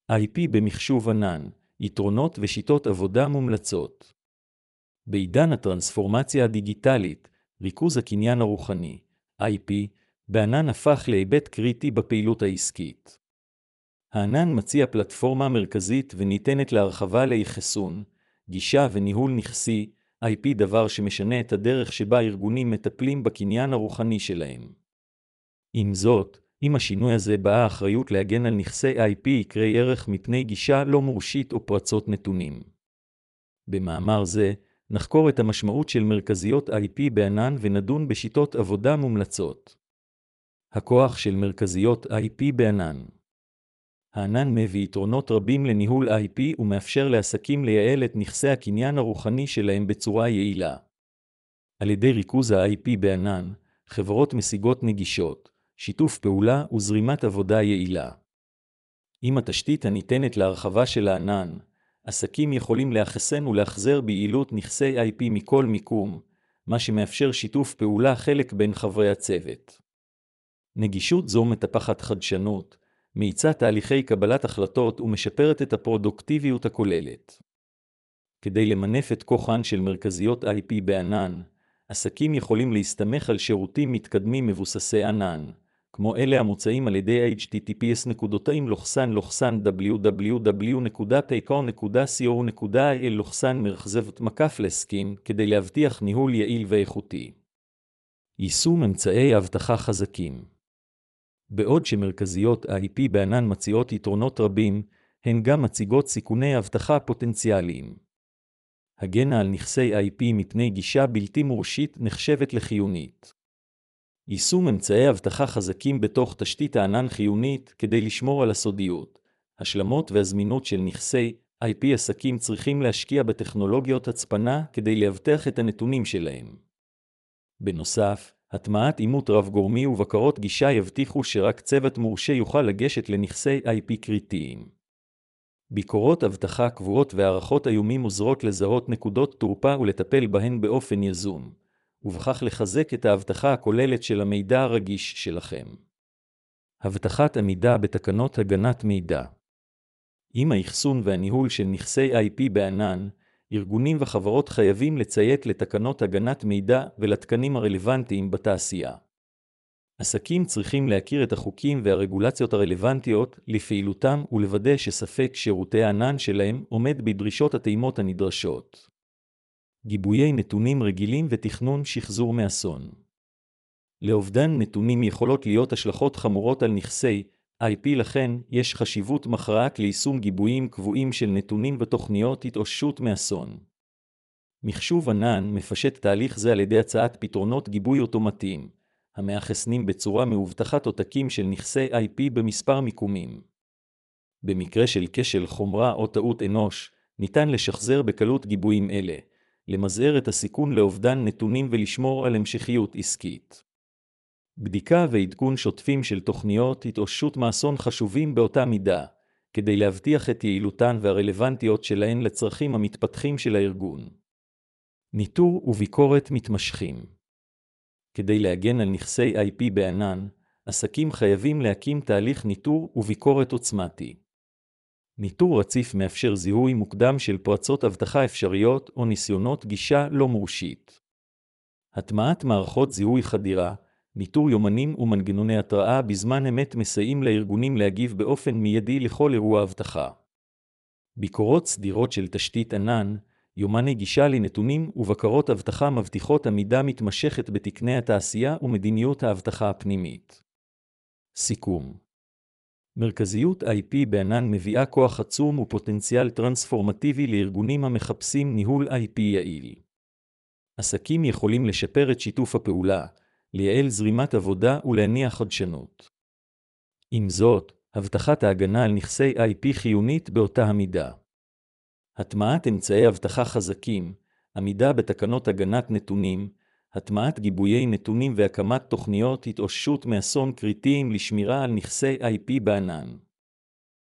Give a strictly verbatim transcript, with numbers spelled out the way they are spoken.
איי פי במחשוב ענן, יתרונות ושיטות עבודה מומלצות. בעידן הטרנספורמציה הדיגיטלית, ריכוז הקניין הרוחני, איי פי, בענן הפך להיבט קריטי בפעילות העסקית. הענן מציע פלטפורמה מרכזית וניתנת להרחבה לאחסון, גישה וניהול נכסי, איי פי דבר שמשנה את הדרך שבה ארגונים מטפלים בקניין הרוחני שלהם. עם זאת, עם השינוי הזה באה האחריות להגן על נכסי איי פי יקרי ערך מפני גישה לא מורשית או פרצות נתונים. במאמר זה, נחקור את המשמעות של מרכזיות איי פי בענן ונדון בשיטות עבודה מומלצות. הכוח של מרכזיות איי פי בענן. הענן מביא יתרונות רבים לניהול איי פי ומאפשר לעסקים לייעל את נכסי הקניין הרוחני שלהם בצורה יעילה. על ידי ריכוז ה-איי פי בענן, חברות משיגות נגישות, שיתוף פעולה וזרימת עבודה יעילה. עם התשתית הניתנת להרחבה של הענן, עסקים יכולים לאחסן ולהחזר ביעילות נכסי איי פי מכל מיקום, מה שמאפשר שיתוף פעולה חלק בין חברי הצוות. נגישות זו מטפחת חדשנות, מאיצה תהליכי קבלת החלטות ומשפרת את הפרודוקטיביות הכוללת. כדי למנף את כוחן של מרכזיות איי פי בענן, עסקים יכולים להסתמך על שירותים מתקדמים מבוססי ענן, כמו אלה המוצעים על ידי אייץ' טי טי פי אס דבליו דבליו דבליו נקודה פייקון נקודה סי או נקודה איי אל מרחזבת מקף לסקים כדי להבטיח ניהול יעיל ואיכותי. יישום אמצעי אבטחה חזקים. בעוד שמרכזיות איי פי בענן מציעות יתרונות רבים, הן גם מציגות סיכוני אבטחה פוטנציאליים. הגנה על נכסי איי פי מפני גישה בלתי מורשית נחשבת לחיונית. יישום אמצעי אבטחה חזקים בתוך תשתית הענן חיונית כדי לשמור על הסודיות, השלמות והזמינות של נכסי איי פי. עסקים צריכים להשקיע בטכנולוגיות הצפנה כדי להבטח את הנתונים שלהם. בנוסף, הטמעת אימות רב גורמי ובקרות גישה יבטיחו שרק צוות מורשה יוכל לגשת לנכסי איי פי קריטיים. ביקורות אבטחה קבועות והערכות איומים עוזרות לזהות נקודות תורפה ולטפל בהן באופן יזום, ובכך לחזק את האבטחה הכוללת של המידע הרגיש שלכם. הבטחת עמידה בתקנות הגנת מידע. עם האחסון והניהול של נכסי איי פי בענן, ארגונים וחברות חייבים לציית לתקנות הגנת מידע ולתקנים הרלוונטיים בתעשייה. עסקים צריכים להכיר את החוקים והרגולציות הרלוונטיות לפעילותם ולוודא שספק שירותי הענן שלהם עומד בדרישות הטעימות הנדרשות. גיבויי נתונים רגילים ותכנון שחזור מאסון. לאובדן נתונים יכולות להיות השלכות חמורות על נכסי איי פי, לכן יש חשיבות מכרעת ליישום גיבויים קבועים של נתונים ותוכניות התאוששות מאסון. מחשוב ענן מפשט תהליך זה על ידי הצעת פתרונות גיבוי אוטומטיים, המאחסנים בצורה מאובטחת עותקים של נכסי איי פי במספר מיקומים. במקרה של כשל חומרה או טעות אנוש, ניתן לשחזר בקלות גיבויים אלה, למזער את הסיכון לאובדן נתונים ולשמור על המשכיות עסקית. בדיקה ועדכון שוטפים של תוכניות התאוששות מאסון חשובים באותה מידה, כדי להבטיח את יעילותן והרלוונטיות שלהן לצרכים המתפתחים של הארגון. ניטור וביקורת מתמשכים. כדי להגן על נכסי איי פי בענן, עסקים חייבים להקים תהליך ניטור וביקורת עוצמתי. ניטור רציף מאפשר זיהוי מוקדם של פרצות אבטחה אפשריות או ניסיונות גישה לא מורשית. הטמעת מערכות זיהוי חדירה, ניטור יומנים ומנגנוני התראה בזמן אמת מסייעים לארגונים להגיב באופן מיידי לכל אירוע אבטחה. ביקורות סדירות של תשתית ענן, יומני גישה לנתונים ובקרות אבטחה מבטיחות עמידה מתמשכת בתקני התעשייה ומדיניות האבטחה הפנימית. סיכום. מרכזיות איי פי בענן מביאה כוח עצום ופוטנציאל טרנספורמטיבי לארגונים המחפשים ניהול איי פי יעיל. עסקים יכולים לשפר את שיתוף הפעולה, לייעל זרימת עבודה ולהניע חדשנות. עם זאת, הבטחת ההגנה על נכסי איי פי חיונית באותה המידה. הטמעת אמצעי אבטחה חזקים, עמידה בתקנות הגנת נתונים, הטמעת גיבויי נתונים והקמת תוכניות התאוששות מאסון קריטיים לשמירה על נכסי איי פי בענן.